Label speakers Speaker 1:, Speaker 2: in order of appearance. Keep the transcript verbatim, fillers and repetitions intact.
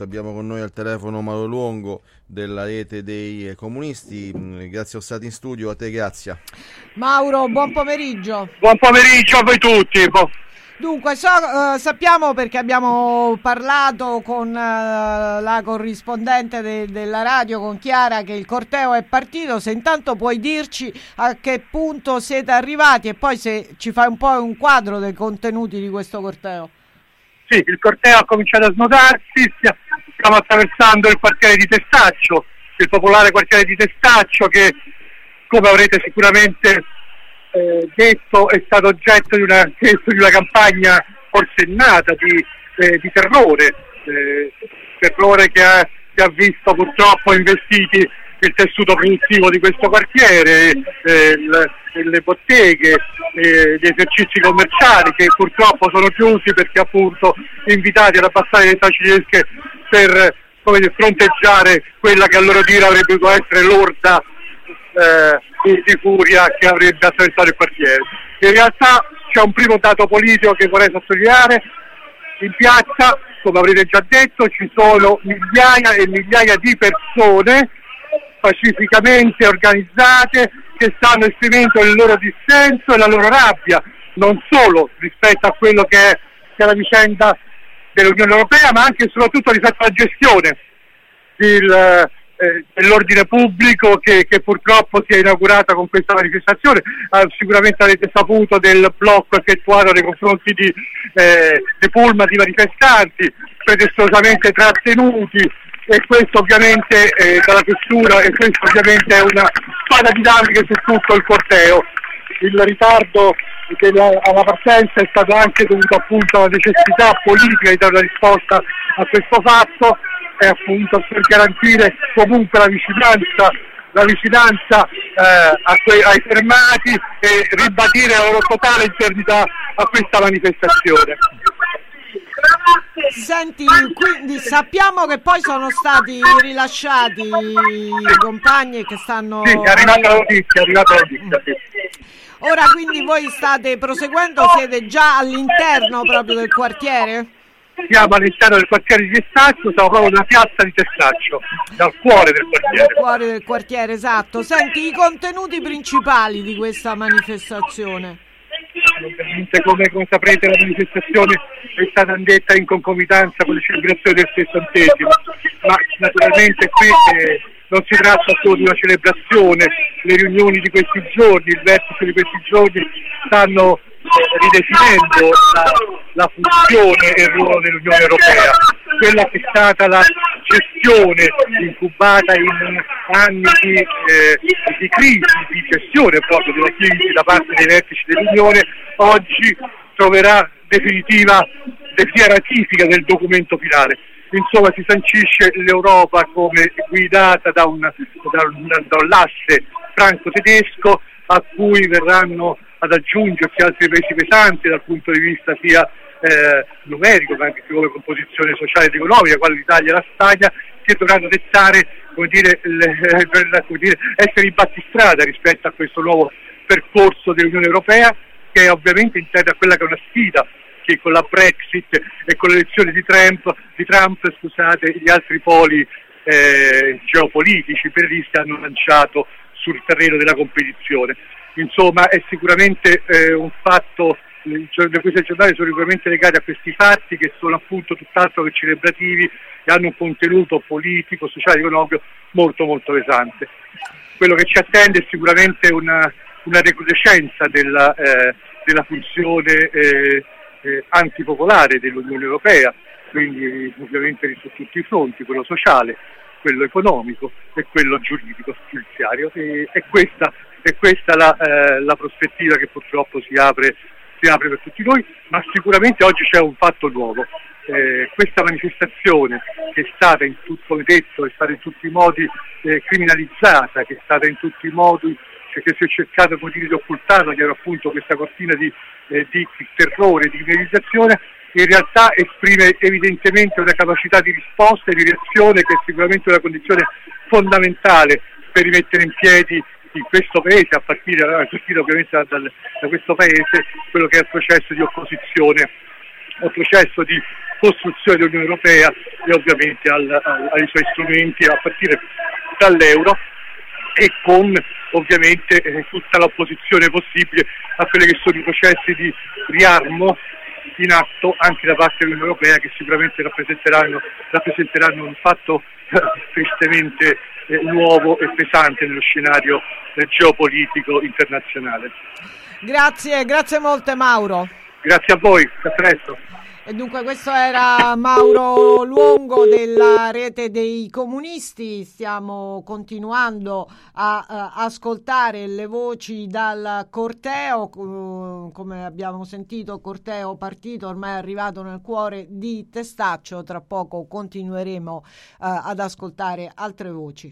Speaker 1: Abbiamo con noi al telefono Mauro Luongo della rete dei comunisti. Grazie a stati in studio, a te Grazia.
Speaker 2: Mauro, buon pomeriggio.
Speaker 3: Buon pomeriggio a voi tutti.
Speaker 2: Dunque, so, uh, sappiamo perché abbiamo parlato con uh, la corrispondente de- della radio, con Chiara, che il corteo è partito. Se intanto puoi dirci a che punto siete arrivati e poi se ci fai un po' un quadro dei contenuti di questo corteo.
Speaker 3: Sì, il corteo ha cominciato a snodarsi, stiamo attraversando il quartiere di Testaccio, il popolare quartiere di Testaccio che, come avrete sicuramente eh, detto, è stato oggetto di una, di una campagna forsennata di, eh, di terrore, eh, terrore che ha, che ha visto purtroppo investiti il tessuto produttivo di questo quartiere, eh, il, le botteghe, eh, gli esercizi commerciali che purtroppo sono chiusi perché appunto invitati ad abbassare le taglie per come dire, fronteggiare quella che a loro dire avrebbe dovuto essere l'orda eh, di, di furia che avrebbe attraversato il quartiere. In realtà c'è un primo dato politico che vorrei sottolineare: in piazza, come avrete già detto, ci sono migliaia e migliaia di persone pacificamente organizzate che stanno esprimendo il loro dissenso e la loro rabbia, non solo rispetto a quello che è, che è la vicenda dell'Unione Europea, ma anche e soprattutto rispetto alla gestione del, eh, dell'ordine pubblico che, che purtroppo si è inaugurata con questa manifestazione. Ah, sicuramente avete saputo del blocco effettuato nei confronti di, eh, di pullman di manifestanti pretestuosamente trattenuti, e questo ovviamente eh, dalla questura, e questo ovviamente è una spada dinamica su tutto il corteo. Il ritardo della, alla partenza è stato anche dovuto appunto alla necessità politica di dare una risposta a questo fatto e appunto per garantire comunque la vicinanza la vicinanza eh, a que- ai fermati e ribadire la loro totale internità a questa manifestazione.
Speaker 2: Senti, quindi sappiamo che poi sono stati rilasciati i compagni che stanno...
Speaker 3: Sì, è arrivata la notizia, è arrivata la notizia, sì.
Speaker 2: Ora quindi voi state proseguendo, siete già all'interno proprio del quartiere?
Speaker 3: Siamo all'interno del quartiere di Testaccio, siamo proprio nella piazza di Testaccio, dal cuore del quartiere.
Speaker 2: Dal cuore del quartiere, esatto. Senti, i contenuti principali di questa manifestazione?
Speaker 3: Ovviamente, come, come saprete, la manifestazione è stata andetta in concomitanza con le celebrazioni del sessantesimo, ma naturalmente qui eh, non si tratta solo di una celebrazione. Le riunioni di questi giorni, il vertice di questi giorni stanno eh, ridefinendo la, la funzione e il ruolo dell'Unione Europea, quella che è stata la gestione incubata in anni di, eh, di crisi, di gestione proprio della crisi da parte dei vertici dell'Unione, oggi troverà definitiva, definitiva ratifica del documento finale. Insomma, si sancisce l'Europa come guidata da un, da un, da un l'asse franco-tedesco a cui verranno ad aggiungersi altri paesi pesanti dal punto di vista sia eh, numerico ma anche come composizione sociale ed economica, quale l'Italia e la Spagna, che dovranno dettare, come dire, le, come dire, essere in battistrada rispetto a questo nuovo percorso dell'Unione Europea, che è ovviamente intende a quella che è una sfida che con la Brexit e con l'elezione di Trump, di Trump scusate, gli altri poli eh, geopolitici periodisti hanno lanciato sul terreno della competizione. Insomma, è sicuramente eh, un fatto, questi giornali sono sicuramente legati a questi fatti che sono appunto tutt'altro che celebrativi e hanno un contenuto politico, sociale e economico molto molto pesante. Quello che ci attende è sicuramente una, una recrudescenza della, eh, della funzione eh, eh, antipopolare dell'Unione Europea, quindi ovviamente su tutti i fronti, quello sociale, quello economico e quello giuridico, giudiziario, e, e questa è questa la, eh, la prospettiva che purtroppo si apre, si apre per tutti noi, ma sicuramente oggi c'è un fatto nuovo. Eh, questa manifestazione che è stata in tutto, come detto, è stata in tutti i modi eh, criminalizzata, che è stata in tutti i modi, cioè che si è cercato di occultarla, che era appunto questa cortina di, eh, di terrore, di criminalizzazione, in realtà esprime evidentemente una capacità di risposta e di reazione che è sicuramente una condizione fondamentale per rimettere in piedi in questo paese, a partire, a partire ovviamente da, da, da questo paese, quello che è il processo di opposizione al processo di costruzione dell'Unione Europea e ovviamente al, al, ai suoi strumenti a partire dall'euro, e con ovviamente eh, tutta l'opposizione possibile a quelli che sono i processi di riarmo in atto anche da parte dell'Unione Europea, che sicuramente rappresenteranno, rappresenteranno un fatto eh, tristemente eh, nuovo e pesante nello scenario eh, geopolitico internazionale.
Speaker 2: Grazie, grazie molte Mauro.
Speaker 3: Grazie a voi, a presto.
Speaker 2: E dunque questo era Mauro Luongo della Rete dei Comunisti. Stiamo continuando a, a ascoltare le voci dal corteo, come abbiamo sentito, corteo partito ormai è arrivato nel cuore di Testaccio. Tra poco continueremo uh, ad ascoltare altre voci.